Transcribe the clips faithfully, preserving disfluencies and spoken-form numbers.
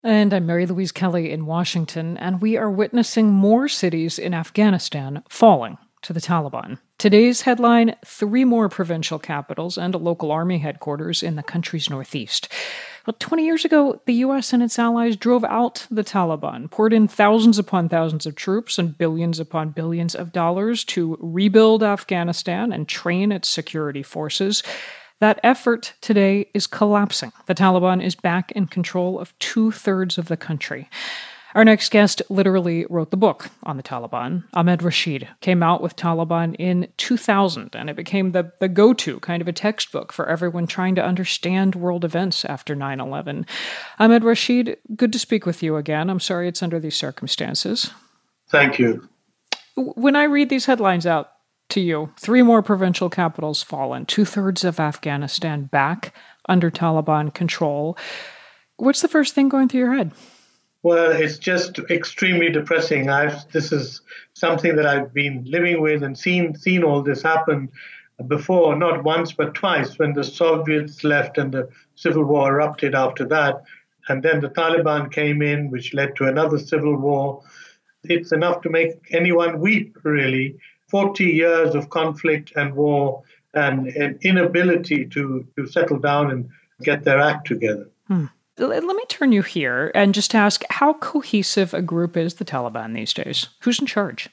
And I'm Mary Louise Kelly in Washington, and we are witnessing more cities in Afghanistan falling to the Taliban. Today's headline, three more provincial capitals and a local army headquarters in the country's northeast. Well, twenty years ago, the U S and its allies drove out the Taliban, poured in thousands upon thousands of troops and billions upon billions of dollars to rebuild Afghanistan and train its security forces. That effort today is collapsing. The Taliban is back in control of two-thirds of the country. Our next guest literally wrote the book on the Taliban. Ahmed Rashid came out with Taliban in two thousand, and it became the, the go-to kind of a textbook for everyone trying to understand world events after nine eleven. Ahmed Rashid, good to speak with you again. I'm sorry it's under these circumstances. Thank you. When I read these headlines out to you, three more provincial capitals fallen, two-thirds of Afghanistan back under Taliban control, what's the first thing going through your head? Well, it's just extremely depressing. I've, this is something that I've been living with and seen seen all this happen before, not once but twice, when the Soviets left and the civil war erupted after that. And then the Taliban came in, which led to another civil war. It's enough to make anyone weep, really. forty years of conflict and war and an inability to, to settle down and get their act together. Hmm. Let me turn you here and just ask, how cohesive a group is the Taliban these days? Who's in charge?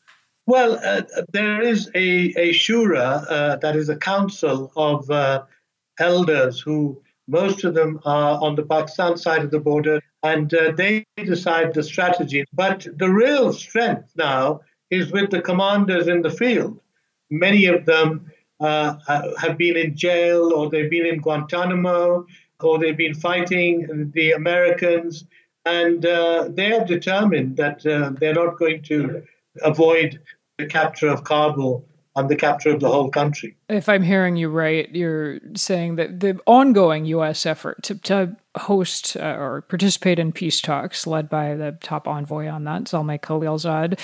Well, uh, there is a, a shura, uh, that is a council of uh, elders who, most of them are on the Pakistan side of the border, and uh, they decide the strategy. But the real strength now is with the commanders in the field. Many of them uh, have been in jail, or they've been in Guantanamo, or they've been fighting the Americans, and uh, they are determined that uh, they're not going to avoid the capture of Kabul and the capture of the whole country. If I'm hearing you right, you're saying that the ongoing U S effort to, to host uh, or participate in peace talks led by the top envoy on that, Zalmay Khalilzad,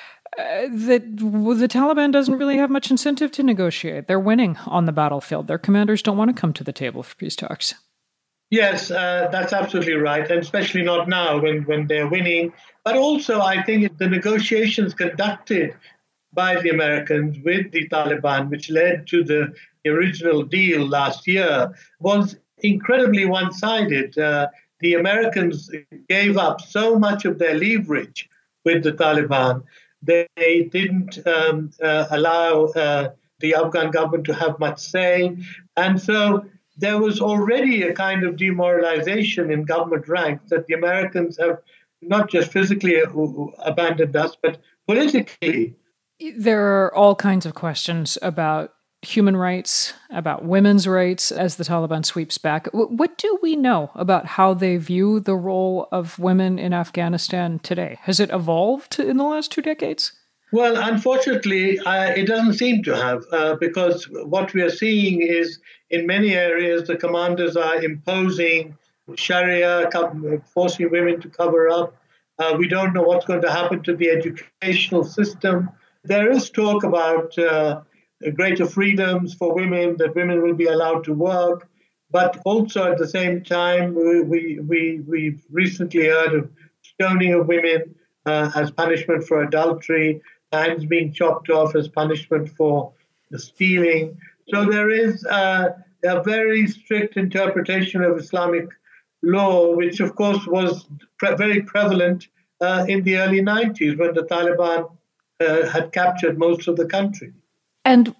Uh, that well, the Taliban doesn't really have much incentive to negotiate. They're winning on the battlefield. Their commanders don't want to come to the table for peace talks. Yes, uh, that's absolutely right, and especially not now when, when they're winning. But also, I think the negotiations conducted by the Americans with the Taliban, which led to the original deal last year, was incredibly one-sided. Uh, the Americans gave up so much of their leverage with the Taliban. They didn't um, uh, allow uh, the Afghan government to have much say. And so there was already a kind of demoralization in government ranks that the Americans have not just physically abandoned us, but politically. There are all kinds of questions about human rights, about women's rights as the Taliban sweeps back. What do we know about how they view the role of women in Afghanistan today? Has it evolved in the last two decades? Well, unfortunately, uh, it doesn't seem to have, uh, because what we are seeing is in many areas, the commanders are imposing Sharia, forcing women to cover up. Uh, we don't know what's going to happen to the educational system. There is talk about uh, greater freedoms for women, that women will be allowed to work. But also at the same time, we, we, we, we've recently heard of stoning of women uh, as punishment for adultery, hands being chopped off as punishment for the stealing. So there is uh, a very strict interpretation of Islamic law, which of course was pre- very prevalent uh, in the early nineties when the Taliban uh, had captured most of the country. And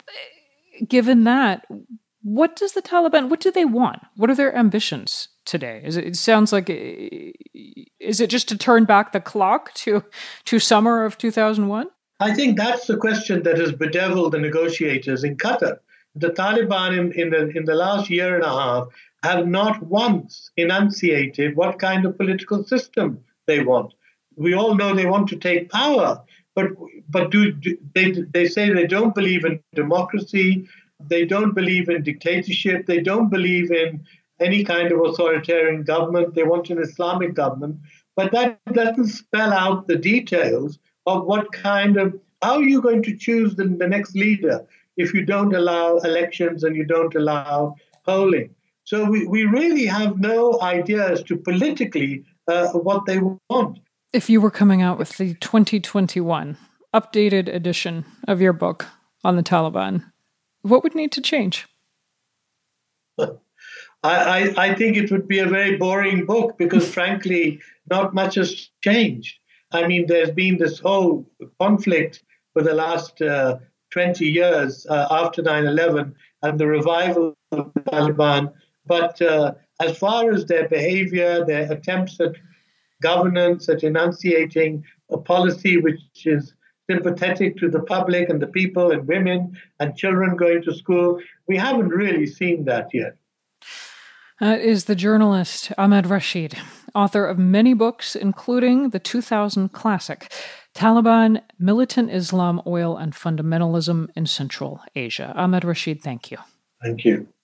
given that, what does the Taliban, what do they want? What are their ambitions today? Is it, it sounds like, is it just to turn back the clock to, to summer of two thousand one? I think that's the question that has bedeviled the negotiators in Qatar. The Taliban in, in, the, in the last year and a half have not once enunciated what kind of political system they want. We all know they want to take power, but but do, do they they say they don't believe in democracy, they don't believe in dictatorship, they don't believe in any kind of authoritarian government. They want an Islamic government, but that doesn't spell out the details of what kind of, how are you going to choose the, the next leader if you don't allow elections and you don't allow polling? So we, we really have no idea as to politically uh, what they want. If you were coming out with the twenty twenty-one updated edition of your book on the Taliban, what would need to change? I, I, I think it would be a very boring book because, frankly, not much has changed. I mean, there's been this whole conflict for the last uh, twenty years uh, after nine eleven and the revival of the Taliban. But uh, as far as their behavior, their attempts at governance, at enunciating a policy which is sympathetic to the public and the people and women and children going to school, we haven't really seen that yet. That is the journalist Ahmed Rashid, author of many books, including the two thousand classic, Taliban, Militant Islam, Oil, and Fundamentalism in Central Asia. Ahmed Rashid, thank you. Thank you.